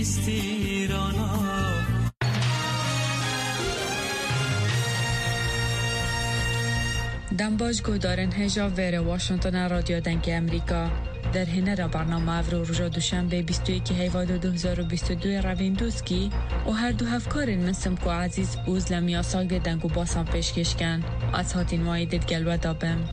دنباج گودارن هجا ویر واشنطن رادیو دنگ امریکا در هنر برنامه افرو رجا دوشنبه 21 هیواد 2022 روین دوسکی و هر دو هفکارین منسم کو عزیز اوز لمیا ساگ دنگو باسان پیشکش کن از هاتین وایدت گلوه دابم.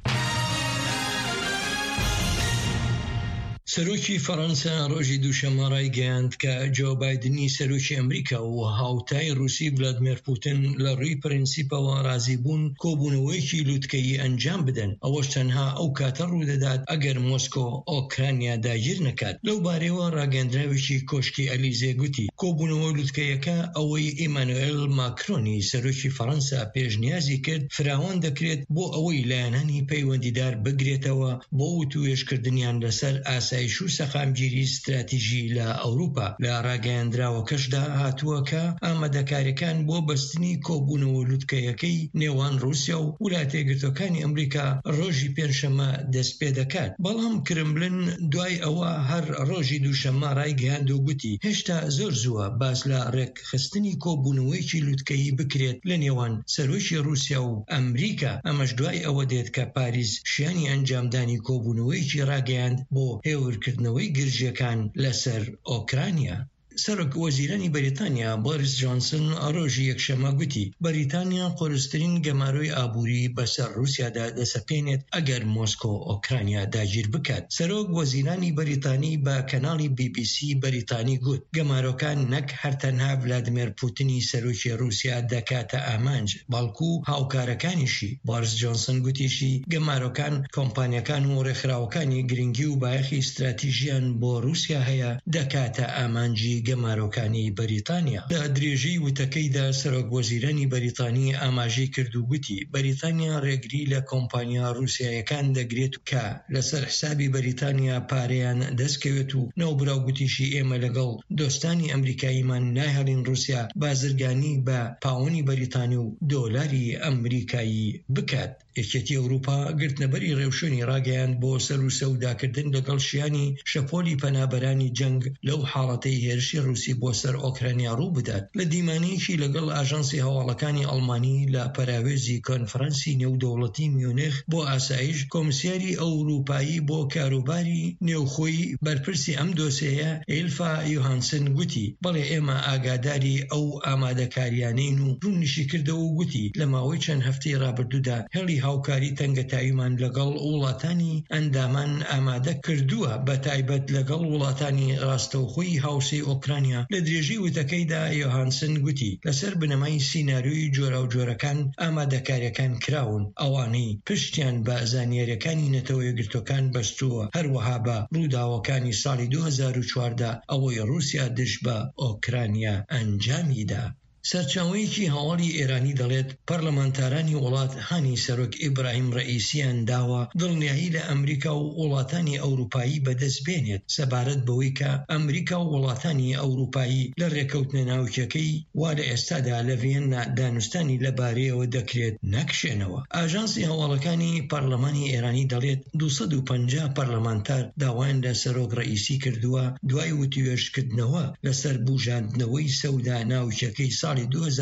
سەرۆکی فەڕەنسا ڕۆژی دووشەمە ڕایگەیاند کە جۆ بایدنی سەرۆکی ئەمریکا و هاوتای رووسی ڤلادیمیر پوتین لە ڕووی پرینسیپەوە ڕازی بوون کۆبوونەوەیەکی لووتکەیی ئەنجام بدەن، ئەوەش تەنها ئەو کاتە ڕوودەدات ئەگەر مۆسکۆ ئۆکرانیا داگیر نەکات. لەو بارەیەوە ڕاگەندراوێکی کۆشکی ئەلیزێ گوتی کۆبوونەوە لووتکەیەکە ئەوەی ئیمانوئێل ماکرۆنی سەرۆکی فەڕەنسا پێشنیازی کرد فراوان دەکرێت بۆ ئەوەی لایەنانی پەیوەندیدار بگرێتەوە بۆ وتوێژکردنیان لەسەر ئاسایش و سەخامگیری استراتیژی لە ئەوروپا. لە ڕاگەیاندراوەکەشدا هاتووە کە ئامادەکاریەکان بۆ بەستنی کۆبوونەوە لووتکەیەکەی نێوان رووسیا و ویلایەتە یەکگرتووەکانی ئەمریکا ڕۆژی پێنجشەممە دەست پێ دەکات. بەڵام کرملن دوای ئەوە هەر ڕۆژی دووشەممە ڕایگەیاند و گوتی هێشتا زۆر زووە باس لە ڕێکخستنی کۆبوونەوەیەکی لووتکەیی بکرێت لە نێوان سەرۆکی رووسیا و ئەمریکا. ئەمەش دوای ئەوە دێت کە پاریس شیانی ئەنجامدانی کۆبوونەوەیەکی ڕاگەیاند بۆ هێورکردنەوەی گرژیەکان لەسەر ئۆکرانیا. سەرۆک وەزیرانی بەریتانیا بۆریس جۆنسن ڕۆژی یەکشەممە گوتی بەریتانیا قۆرسترین گەماروی ئابووری بەسەر رووسیادا دەسەپێنێت ئەگەر مۆسکۆ ئۆکرانیا داگیر بکات. سەرۆک وەزیرانی بەریتانی بە کەناڵی BBC بەریتانی گوت گەمارۆکان نەک هەرتەنها ڤلادیمیر پوتینی سەرۆکی رووسیا دەکاتە ئامانج، بەڵکو هاوکارەکانیشی. بۆریس جۆنسن گوتیشی گەمارۆکان کۆمپانیەکان و ڕێکخراوەکانی گرنگی و بایەخی استراتیژیان بۆ رووسیا هەیە دەکاتە ئامانجی گەمارۆکانی بەریتانیا. لە درێژەی وتەکەیدا سەرۆک وەزیرانی بەریتانی ئاماژەی کرد و گوتی بەریتانیا ڕێگری لە کۆمپانیا رووسیایەکان دەگرێت کە لەسەر حسابی بەریتانیا پارەیان دەستکەوێت و نەوبراو گوتیشی ئێمە لەگەڵ دۆستانی ئەمریکاییمان ناهێڵین رووسیا بازرگانی بە پاوەنی بەریتانی و دۆلاری ئەمریکایی بکات. یەکێتی ئەوروپا گرتنەبەری ڕێوشوێنی ڕاگەیاند بۆ سەر و سەوداکردن لەگەڵ شیانی شەپۆلی پەنابەرانی جەنگ لەو حاڵەتەی هێرشی رووسی بۆ سەر ئۆکرانیا ڕوو بدات. لە دیمانەیەکی لەگەڵ ئاژانسی هەواڵەکانی ئەڵمانی لە پەراوێزی کۆنفرەنسی نێودەوڵەتی میونخ بۆ ئاسایش، کۆمسیاری ئەوروپایی بۆ کاروباری نێوخۆی بەرپرسی ئەم دۆسەیە ئیلفا یوهانسن گوتی بەڵێ ئێمە ئاگاداری ئەو ئامادەکاریانین و ڕوونیشی کردەوە و گوتی لە ماوەی چەند هەفتەی ڕابردوودا هێڵی هاوکاری تەنگەتاویمان لەگەڵ وڵاتانی ئەندامان ئامادە کردووە، بە تایبەت لەگەڵ وڵاتانی ڕاستەوخۆی هاوسەی ئۆکرانیا. لە درێژەی وتەکەیدا یۆهانسن گوتی لەسەر بنەمای سیناریۆی جۆرا و جۆرەکان ئامادەکاریەکان کراون، ئەوانەی پشتیان بە زانیاریەکانی نەتەوە یەکگرتووەکان بەستووە، هەروەها بە ڕووداوەکانی ساڵی 2014 ئەوەی رووسیا دژ بە ئۆکرانیا ئەنجامیدا. سەرچاوەیەکی هەواڵی ئێرانی دەڵێت پەرلەمانتارانی وڵات هانی سەرۆک ئیبراهیم ڕەئیسیان داوە دڵنیایی لە ئەمریکا و وڵاتانی ئەوروپایی بەدەست بێنێت سەبارەت بەوەی کە ئەمریکا و وڵاتانی ئەوروپایی لە ڕێکەوتنە ناوچەکەی وا لە ئێستادا لە ڤێننا دانوستانی لەبارەیەوە دەکرێت نەکشێنەوە. ئاژانسی هەواڵەکانی پەرلەمانی ئێرانی دەڵێت 250 پەرلەمانتار داوایان لە سەرۆک ڕەئیسی کردووە دوای وتوێژکردنەوە لەسەر بوژاندنەوەی سەودا ناوچەکەی ساڵی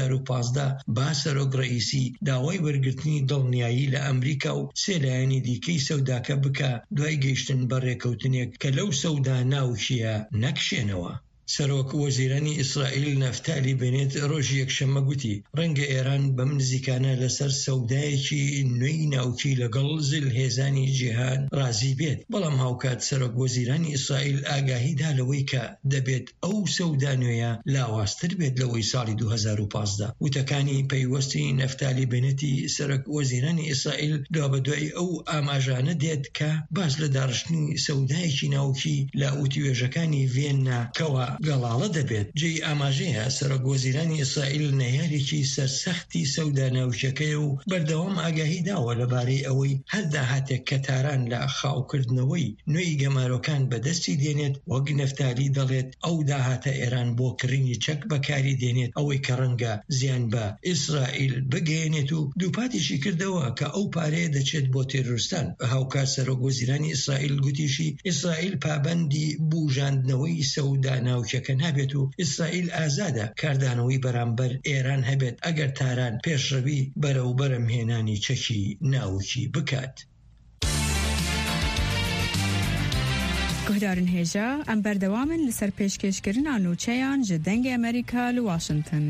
2015 با سەرۆک ڕەئیسی داوای وەرگرتنی دڵنیایی لە ئەمریکا و سێلایەنی دیکەی سەوداکە بکە دوای گەیشتن بە ڕێکەوتنێک کە لەو سەودا ناوچیە نەکشێنەوە. سەرۆک وەزیرانی ئیسرائیل نەفتالی بێنێت ڕۆژی یەکشەممە گوتی ڕەنگە ئێران بەم نزیکانە لەسەر سەودایەکی نوێی ناوچی لەگەڵ زلهێزانی جیهان ڕازی بێت، بەڵام هاوکات سەرۆک وەزیرانی ئیسرائیل ئاگاهیدا لەوەی کە دەبێت ئەو سەودا نوێیە لاواازتر بێت لەوەی ساڵی 2015. وتەکانی پەیوەستی نەفتالی بێنێتی سەرۆک وەزیرانی ئیسرائیل دوابەدوای ئەو ئاماژانە دێت کە باز لە داڕشتنی سەودایەکی ناوچی لە وتوێژەکانی ڤێننا کەوا گەڵاڵە دەبێت. جێی ئاماژەیە سەرۆک وەزیرانی ئیسرائیل نەیارێکی سەرسەختی سەودا ناوچەکەیە و بەردەوام ئاگاهی داوە لەبارەی ئەوەی هەر داهاتێک کە تاران لە خاوکردنەوەی نوێی گەمارۆکان بەدەستی دێنێت وەک نەفتالی دەڵێت ئەو داهاتە ئێران بۆ کڕینی چەک بەکاری دێنێت ئەوەی کە ڕەنگە زیان بە ئیسرائیل بگەێنێت و دووپاتیشی کردەوە کە ئەو پارەیە دەچێت بۆ تێرۆریستان. بە هاوکات سەرۆک وەزیرانی ئیسرائیل گوتیشی ئیسرائیل پابەندی بوژاندنەوەی سەودا ناوچەکە ناوچەکە هەبێت و ئیسرائیل ئازادە کاردانەوەی بەرامبەر ئێران هەبێت ئەگەر تاران پێشڕەوی بەرەو بەرەمهێنانی چەکی ناوچی بکات. گهدارن هێژە ئەم بەردەوامن لەسەر پێشکەشکردنا نوچەیان ji dengê Amerîka li Washington.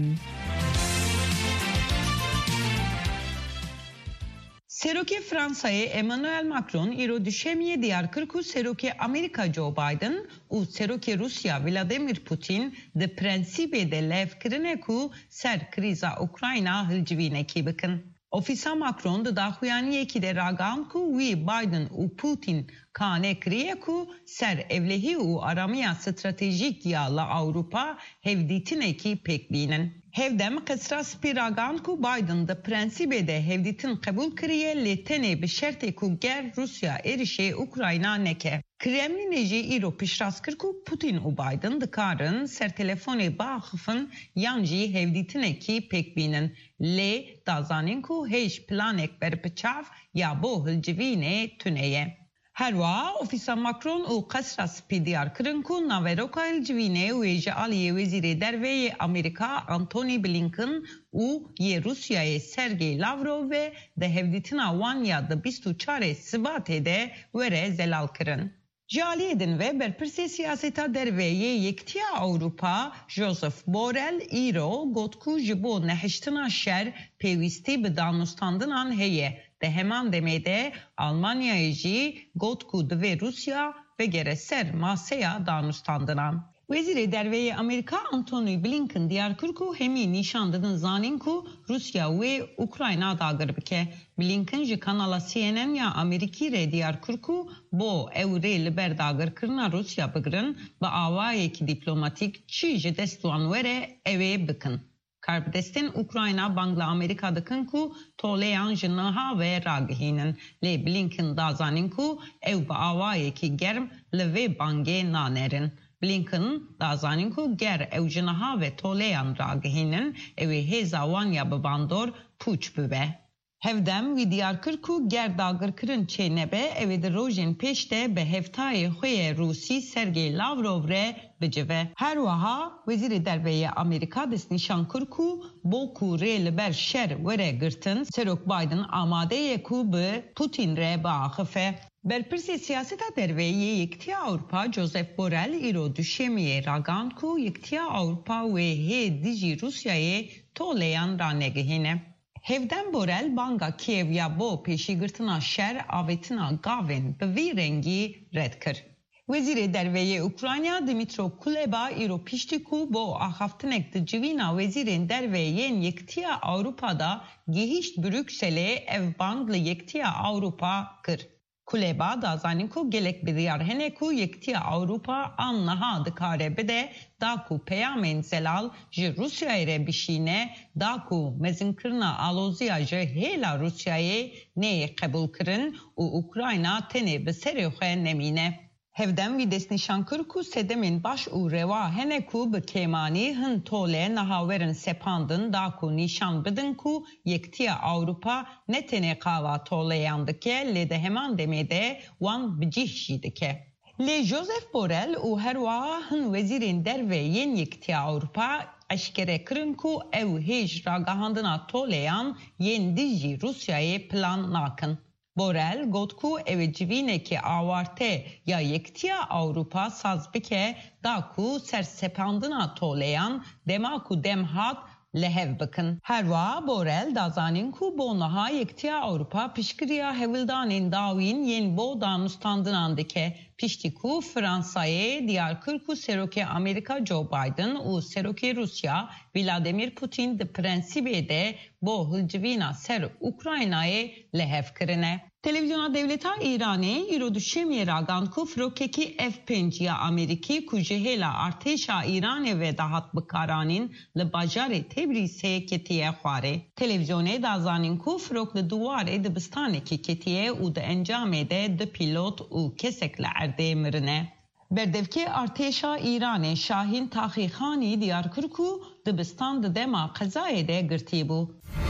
Serokê Fransayê Emmanuel Macron îro dişemiyê diyar kir ku Serokê Amerîka Joe Biden û Serokê Rusya Vladimir Putin di prensîbê de levkirine ku ser krîza Ukrayna hilcivînekî bikin. Ofîsa Macron di daxuyaniyekî de ragihand ku wî Biden û Putin kanê kiriye ku ser evlehî û aramiya stratejîk ya li Awropa hevdîtinekî pêk bînin. Hevdem qesra spî ragihand ku Biden di prensîbê de hevdîtin qebûl kiriye lê tenê bi şertê ku ger Rusya êrişê Ukrayna neke. Kremlînê jî îro piştrast kir ku Putin û Biden dikarin ser telefonê biaxivin yan jî hevdîtinekî pêk bînin. Lê dazanin ku hêj planek berpiçav ya bo hilcivînê tune ye. Herwa ofîsa Macron û qesra spî diyar kirin ku naveroka hilcivînê wê ji aliyê Wezîrê Derveyê Amerîka Antony Blinken û yê Rusyayê Sergey Lavrov ve di hevdîtina wan ya di 24 Sibatê de were zelal kirin. Ji aliyê din ve berpirsê siyaseta derveyê Yektiya Awropa Joseph Borrell îro got ku ji bo nehiştina şer pêwîstî bi danûstandinan heye. De heman demê de Almanyayê jî got ku divê Rusya vegere ser maseya danûstandinan. Wezîrê Derveyê Amerîka Antony Blinken diyar kir ku hemî nîşan didin zanîn ku Rusya wê Ukrayna dagir bike. Blinken ji kanala CNN ya Amerîkî re diyar kir ku bo ew rê li ber dagirkirina Rusya bigirin bi awayekî dîplomatîk çi ji dest wan were ew ê bikin. Karbidestên Ukrayna bangla Amerîka dikin ku toleyan ji niha ve ragihînin. Lê Blinken dazanîn ku ew bi awayekî germ li vê bangê nanerin. Blinken dazanîn ku ger ew ji niha ve toleyan ragihînin ew ê hêza wan ya bi bandor pûç bibe. Hevdem wî diyar kir ku ger dagirkirin çê nebe ew ê di rojên pêş de bi heftayê xwe yê Rûsî Sergey Lavrov re bicive. Her wiha Wezîrê Derveyê Amerîka destnîşan kir ku bo ku rê li ber şer were girtin Serok Biden amade ye ku bi Putin re biaxife. Berpirsê siyaseta derveyê Yektiya Awropa Joseph Borrell îro duşemiyê ragihand ku Yektiya Awropa wê hê dijî Rusyayê toleyan ranegihîne. Hevdem Borrell banga Kiev ya bo pêşîgirtina şer avêtina gavên bi vî rengî red kir. Wezîrê Derveyê Ukrayna Dmytro Kuleba îro piştî ku bo axaftinek di civîna wezîrên derveyên Yektiya Awropa'da gihîşt Brükselê ev bang li Yektiya Awropa kir. Kuleba dazanîn ku gelek biryar hene ku Yektiya Awropa an niha dikare bide da ku peyamên zelal ji Rusyayê re bişîne da ku mezinkirina aloziya ji hêla Rusyayê neyê qebûl kirin û Ukrayna tenê bi serê xwe nemîne. Hevdem wî destnîşan kir ku sedemên baş û rewa hene ku bi kêmanî hin tolê niha werin sepandin da ku nîşan bidin ku Yektiya Awropa ne tenê qava toleyan dike lê de heman demê de wan bicih jî dike. Lê Joseph Borrell û herwiha hin wezîrên derveyên Yektiya Awropa eşkere kirin ku ew hêj ragihandina toleyan yên dijî Rusyayê plan nakin. Borrell got ku ev civînekî awarte ya Yektiya Awropa saz bike da ku sersepandina toleyan dema ku dem hat lehev bikin. Herwa Borrell dazanîn ku bo niha Yektiya Awropa piştgiriya hevildanên dawîn yên bo danûstandinan dike. Piştî ku Fransayê diyar kir ku Serokê Amerîka Joe Biden û Serokê Rusya Vladimir Putin di prensîbê de bo hilcivîna ser Ukraynayê lehev kirine. Televizyona Devleta İranê îro duşemiyê ragihand ku firokekî F5 ya Amerîkî ku ji hêla artêşa Îranê ve dahat bikaranîn li bajarê Tebrisê ketiye xwarê. Televizyonê dazanîn ku firok li duwarê dibistanekî ketiye û di encamê de di pîlot û kesek li erdê mirine. Berdevkê artêşa Îranê Şahîn Taxîxanî diyar kir ku dibistan di dema qezayê de girtî bû.